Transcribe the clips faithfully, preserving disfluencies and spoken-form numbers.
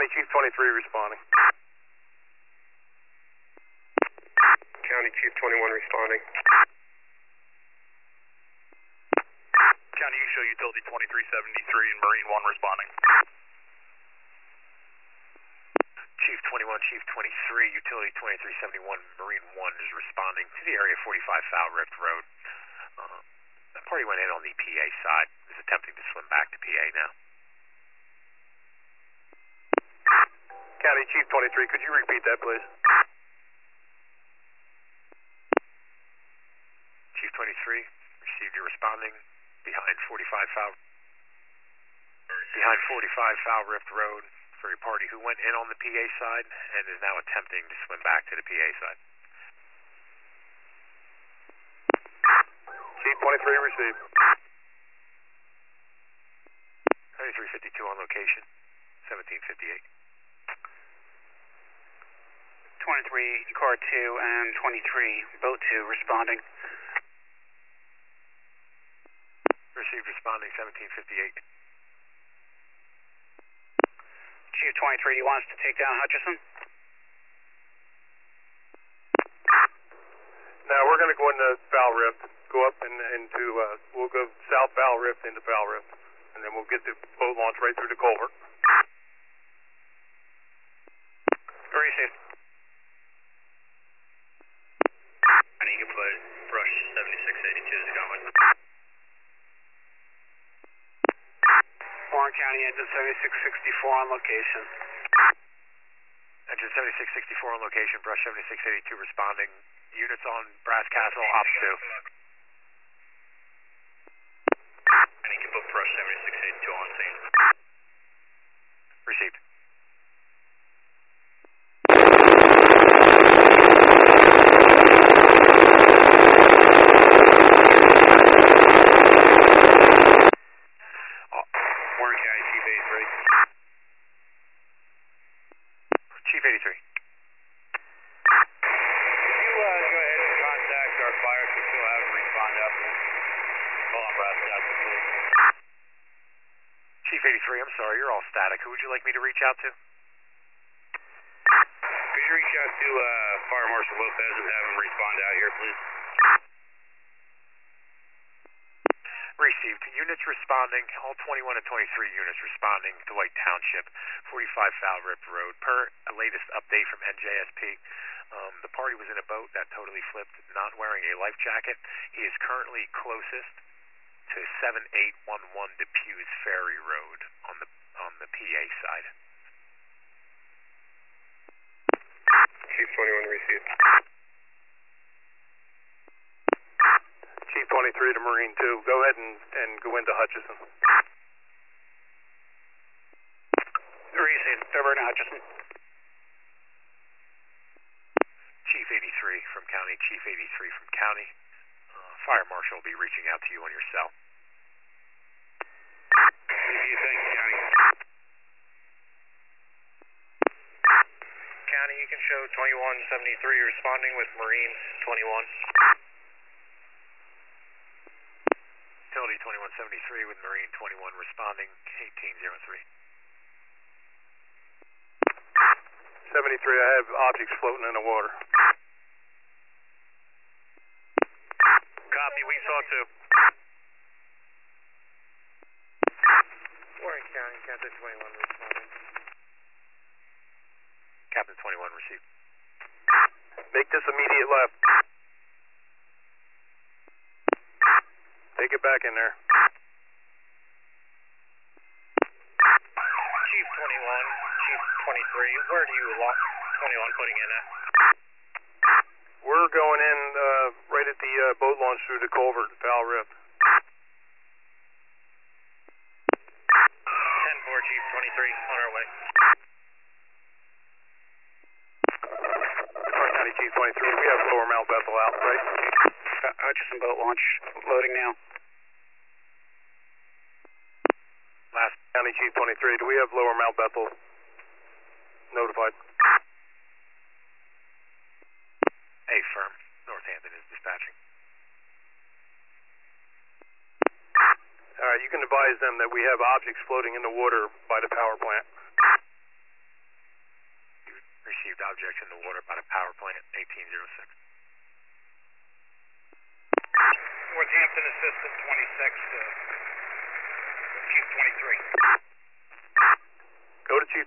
County Chief twenty-three responding. County Chief twenty-one responding. County, you show utility twenty-three seventy-three and Marine one responding. Chief twenty-one, Chief twenty-three, utility twenty-three seventy-one, Marine one is responding to the area forty-five Foul Rift Road. Uh, the party went in on the P A side, is attempting to swim back to P A now. County Chief twenty-three, could you repeat that, please? Chief twenty-three, received your responding behind forty-five Foul, behind forty-five Foul Rift Road for a party who went in on the P A side and is now attempting to swim back to the P A side. Chief twenty-three received. thirty-three fifty-two on location, seventeen fifty-eight. twenty-three, car two and twenty-three, boat two responding. Received responding seventeen fifty-eight. Chief twenty-three, you want us to take down Hutchison? Now we're going to go into Foul Rift, go up and into, uh, we'll go south Foul Rift into Foul Rift, and then we'll get the boat launch right through the culvert. Received. And you can put brush seventy-six eighty-two is going. Warren County, engine seventy-six sixty-four on location. Engine seventy-six sixty-four on location, brush seventy-six eighty-two responding. Units on Brass Castle, ops two. And you can put brush seventy-six eighty-two on scene. Received. Warren County Chief eighty-three. Chief eighty-three. You uh, go ahead and contact our fire control, have them respond up and call on Brass Castle, please. Chief eighty-three, I'm sorry, you're all static. Who would you like me to reach out to? Could you reach out to uh, Fire Marshal Lopez and have him respond out here, please? Received. Units responding, all twenty-one and twenty-three units responding to White Township, forty-five Foul Rift Road. Per a latest update from N J S P, um, the party was in a boat that totally flipped, not wearing a life jacket. He is currently closest to seven eight one one Depews Ferry Road on the on the P A side. Chief twenty-one received. Chief twenty-three to Marine two, go ahead and, and go into Hutchison. Received, over to Hutchison. Chief eighty-three from County, Chief eighty-three from County. Uh, Fire Marshal will be reaching out to you on your cell. Thank you, County. County, you can show twenty-one seventy-three responding with Marine twenty-one. Utility twenty-one seventy-three with Marine twenty-one responding, eighteen oh three. seventy-three, I have objects floating in the water. Copy, we saw two. Warren County, Captain twenty-one responding. Captain twenty-one received. Make this immediate left. Take it back in there. Chief twenty-one, Chief twenty-three, where do you want twenty-one putting in at? We're going in uh, right at the uh, boat launch through the culvert, Foul Rift. ten four, Chief twenty-three, on our way. Clark County Chief twenty-three, we have Lower Mount Bethel out, right? Hutchison boat launch, loading now. Last County Chief twenty-three, do we have Lower Mount Bethel notified? A firm. Northampton is dispatching. All right, you can advise them that we have objects floating in the water by the power plant.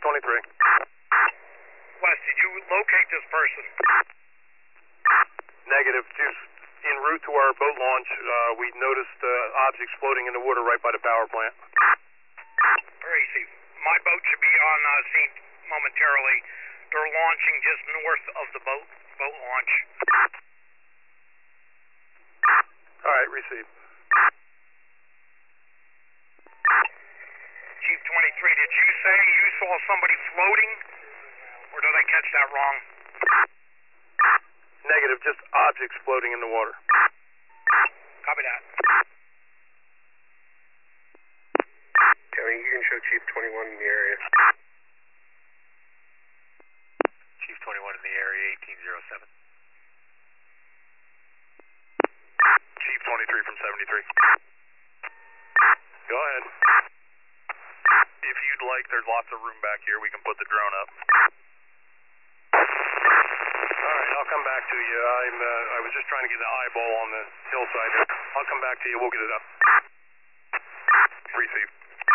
twenty-three. Wes, did you locate this person? Negative. Just en route to our boat launch, uh, we noticed uh, objects floating in the water right by the power plant. Crazy. My boat should be on uh, scene momentarily. They're launching just north of the boat boat launch. All right, received. Chief twenty-three, did you say you saw somebody floating? Or did I catch that wrong? Negative, just objects floating in the water. Copy that. County, you can show Chief twenty-one in the area. Chief twenty-one in the area, eighteen oh seven. Chief twenty-three from seventy-three. Go ahead. If you'd like, there's lots of room back here. We can put the drone up. All right, I'll come back to you. I'm, uh, I was just trying to get an eyeball on the hillside here. I'll come back to you. We'll get it up. Receive.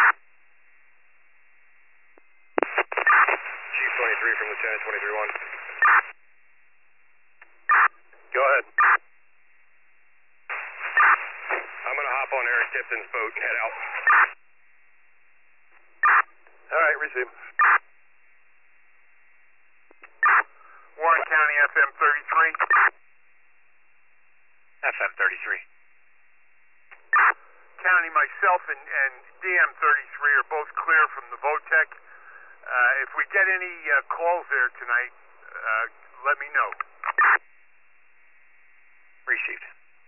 Chief twenty-three from Lieutenant twenty-three one. Go ahead. I'm going to hop on Eric Tipton's boat and head out. All right, receive. Warren County F M thirty-three. F M thirty-three. County, myself and, and D M thirty-three are both clear from the VOTEC. Uh, if we get any uh, calls there tonight, uh, let me know. Received.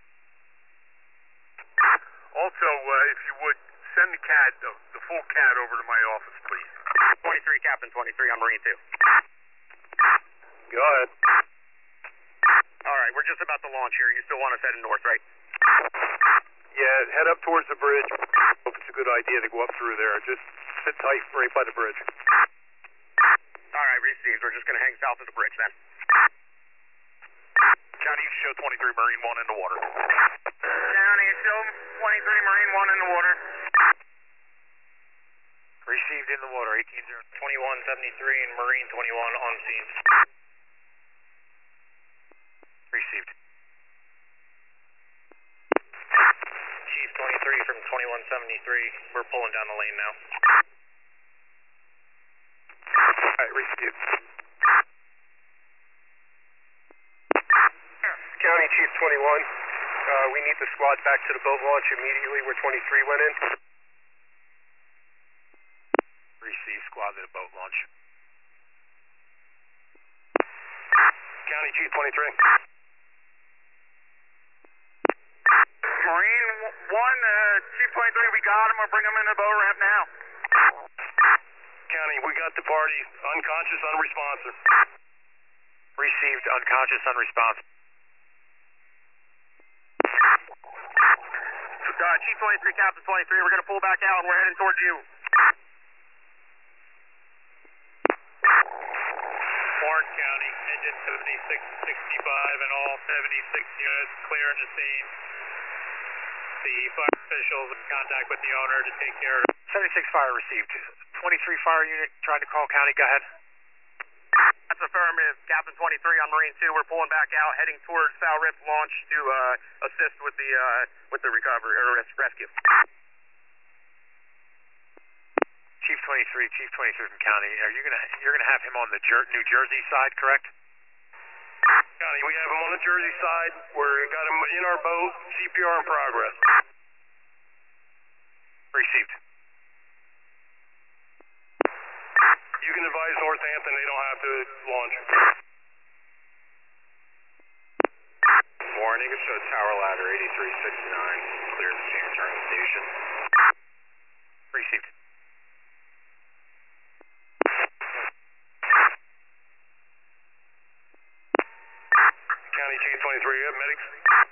Also, uh, if you would, send the CAD, the, the full CAD over to my office, please. twenty-three, Captain twenty-three on Marine two. Go ahead. All right, we're just about to launch here. You still want us heading north, right? Yeah, head up towards the bridge. If it's a good idea to go up through there, just sit tight right by the bridge. All right, received. We're just going to hang south of the bridge then. County, you show twenty-three Marine one in the water. County, show twenty-three Marine one in the water. Received in the water, eighteen oh. twenty-one seventy-three and Marine twenty-one on scene. Received. Chief twenty-three from twenty-one seventy-three. We're pulling down the lane now. All right, received. County Chief twenty-one, uh, we need the squad back to the boat launch immediately where twenty-three went in. Received, squad to the boat launch. County Chief twenty-three. Marine one, uh, Chief twenty-three, we got him. We'll bring him in the boat ramp now. County, we got the party unconscious, unresponsive. Received, unconscious, unresponsive. Uh, Chief twenty-three, Captain twenty-three, we're going to pull back out and we're heading towards you. Warren County, engine seventy-six sixty-five and all seventy-six units clearing the scene. The fire officials in contact with the owner to take care of it. seventy-six fire received. twenty-three fire unit trying to call county. Go ahead. That's affirmative. Captain twenty-three on Marine two. We're pulling back out, heading towards Foul Rift launch to uh, assist with the uh, with the recovery or res- rescue. Chief twenty-three, Chief twenty-three from county. Are you gonna you're gonna have him on the Jer- New Jersey side, correct? County, we have him on the Jersey side. We've got him in our boat. C P R in progress. Received. You can advise Northampton they don't have to launch. Warren, you can show tower ladder eighty-three sixty-nine. Clear the scene, turn the station. Received. County Chief twenty-three, you have medics?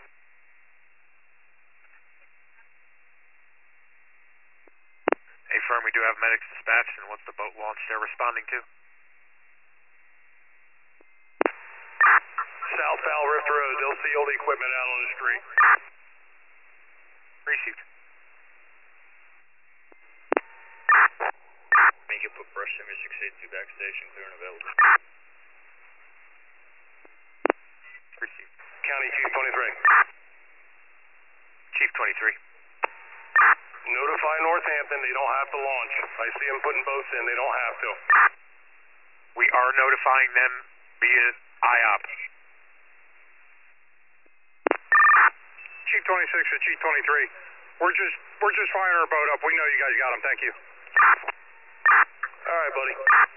Hey, firm, we do have medics dispatched, and what's the boat launch they're responding to? South Foul Rift Road. They'll see all the equipment out on the street. Received. Make it put brush Semi six eighty-two back station, clear and available. Received. County Chief twenty-three. Chief twenty-three. Notify Northampton, they don't have to launch. I see them putting boats in, they don't have to. We are notifying them via I O P. Chief twenty-six to Chief twenty-three. We're just we're just firing our boat up. We know you guys got them. Thank you. All right, buddy.